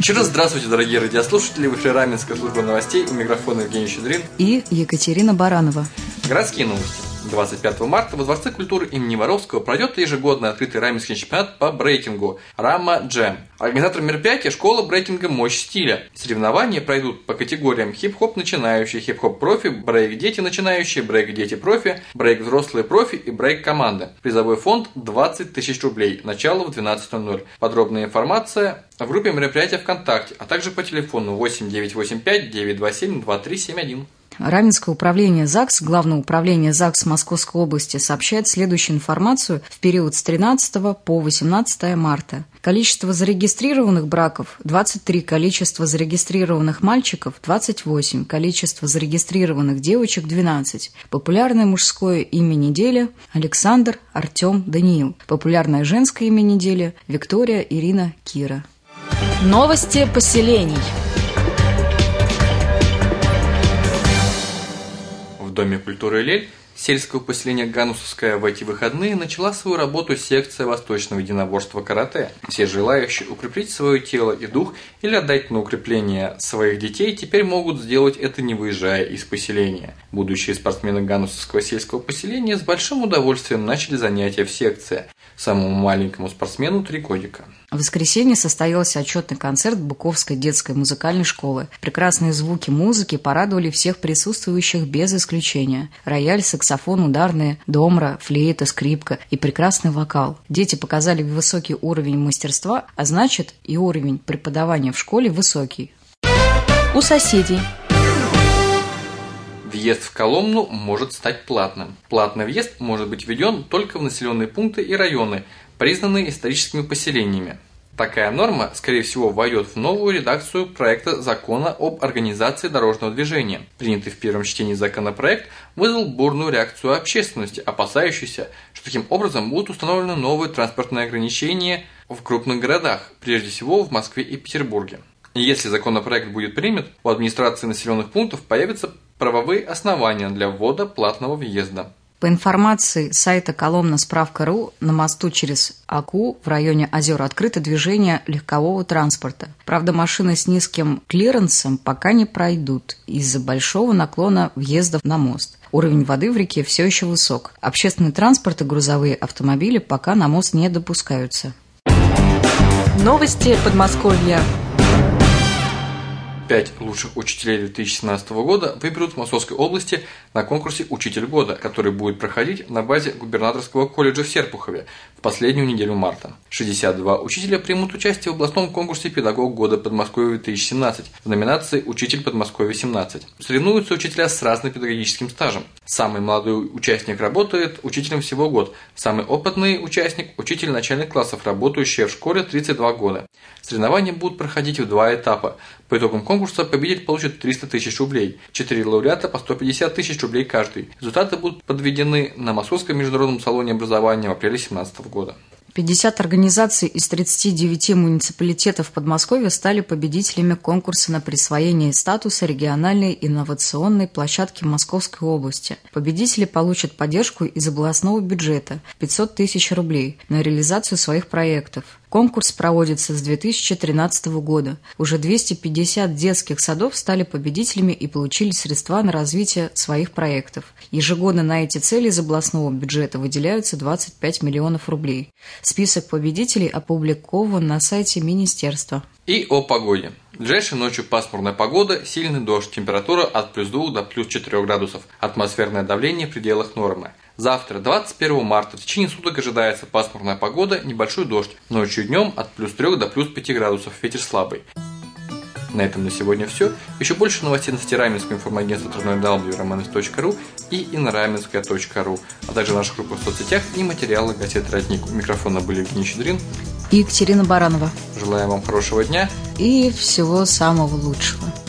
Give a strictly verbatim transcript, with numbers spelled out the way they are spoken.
Еще раз здравствуйте, дорогие радиослушатели. В эфире Раменская служба новостей. У микрофона Евгений Щедрин и Екатерина Баранова. Городские новости. двадцать пятого марта во Дворце культуры имени Воровского пройдет ежегодно открытый раменский чемпионат по брейкингу «Рама Джем». Организатор мероприятия – школа брейкинга «Мощь стиля». Соревнования пройдут по категориям хип-хоп начинающие, хип-хоп профи, брейк-дети начинающие, брейк-дети профи, брейк-взрослые профи и брейк-команда. Призовой фонд – двадцать тысяч рублей. Начало в двенадцать ноль ноль. Подробная информация в группе мероприятия ВКонтакте, а также по телефону восемь девятьсот восемьдесят пять девятьсот двадцать семь двадцать три семьдесят один. Раменское управление ЗАГС, Главное управление ЗАГС Московской области сообщает следующую информацию в период с тринадцатого по восемнадцатое марта. Количество зарегистрированных браков – двадцать три, количество зарегистрированных мальчиков – двадцать восемь, количество зарегистрированных девочек – двенадцать. Популярное мужское имя недели – Александр, Артем, Даниил. Популярное женское имя недели – Виктория, Ирина, Кира. Новости поселений. В Доме культуры «Лель» сельского поселения Ганусовское в эти выходные начала свою работу секция восточного единоборства карате. Все желающие укрепить свое тело и дух или отдать на укрепление своих детей теперь могут сделать это, не выезжая из поселения. Будущие спортсмены Ганусовского сельского поселения с большим удовольствием начали занятия в секции. Самому маленькому спортсмену три годика. В воскресенье состоялся отчетный концерт Быковской детской музыкальной школы. Прекрасные звуки музыки порадовали всех присутствующих без исключения. Рояль, саксофон, ударные, домра, флейта, скрипка и прекрасный вокал. Дети показали высокий уровень мастерства, а значит и уровень преподавания в школе высокий. У соседей. Въезд в Коломну может стать платным. Платный въезд может быть введен только в населенные пункты и районы, признанные историческими поселениями. Такая норма, скорее всего, войдет в новую редакцию проекта закона об организации дорожного движения. Принятый в первом чтении законопроект вызвал бурную реакцию общественности, опасающейся, что таким образом будут установлены новые транспортные ограничения в крупных городах, прежде всего в Москве и Петербурге. И если законопроект будет принят, у администрации населенных пунктов появятся правовые основания для ввода платного въезда. По информации сайта коломна справка точка ру, на мосту через Аку в районе озер открыто движение легкового транспорта. Правда, машины с низким клиренсом пока не пройдут из-за большого наклона въезда на мост. Уровень воды в реке все еще высок. Общественный транспорт и грузовые автомобили пока на мост не допускаются. Новости Подмосковья. Пять лучших учителей две тысячи семнадцатого года выберут в Московской области на конкурсе «Учитель года», который будет проходить на базе губернаторского колледжа в Серпухове в последнюю неделю марта. шестьдесят два учителя примут участие в областном конкурсе «Педагог года Подмосковья две тысячи семнадцать» в номинации «Учитель Подмосковья семнадцать». Соревнуются учителя с разным педагогическим стажем. Самый молодой участник работает учителем всего год, самый опытный участник – учитель начальных классов, работающий в школе тридцать два года. Соревнования будут проходить в два этапа. По итогам конкурса победитель получит триста тысяч рублей, четыре лауреата по сто пятьдесят тысяч рублей каждый. Результаты будут подведены на Московском международном салоне образования в апреле две тысячи семнадцатого года. пятьдесят организаций из тридцати девяти муниципалитетов Подмосковья стали победителями конкурса на присвоение статуса региональной инновационной площадки Московской области. Победители получат поддержку из областного бюджета – пятьсот тысяч рублей на реализацию своих проектов. Конкурс проводится с две тысячи тринадцатого года. Уже двести пятьдесят детских садов стали победителями и получили средства на развитие своих проектов. Ежегодно на эти цели из областного бюджета выделяются двадцать пять миллионов рублей. Список победителей опубликован на сайте министерства. И о погоде. Ближайшей ночью пасмурная погода, сильный дождь, температура от плюс двух до плюс четырёх градусов, атмосферное давление в пределах нормы. Завтра, двадцать первого марта, в течение суток ожидается пасмурная погода, небольшой дождь, ночью и днем от плюс трёх до плюс пяти градусов, ветер слабый. На этом на сегодня все. Еще больше новостей на сайте Раменского информагентства дабл ю дабл ю дабл ю точка раменс точка ру и инраменская точка ру, а также в наших группах в соцсетях и материалы газеты «Родник». У микрофона были Евгений Щедрин и Екатерина Баранова. Желаем вам хорошего дня и всего самого лучшего.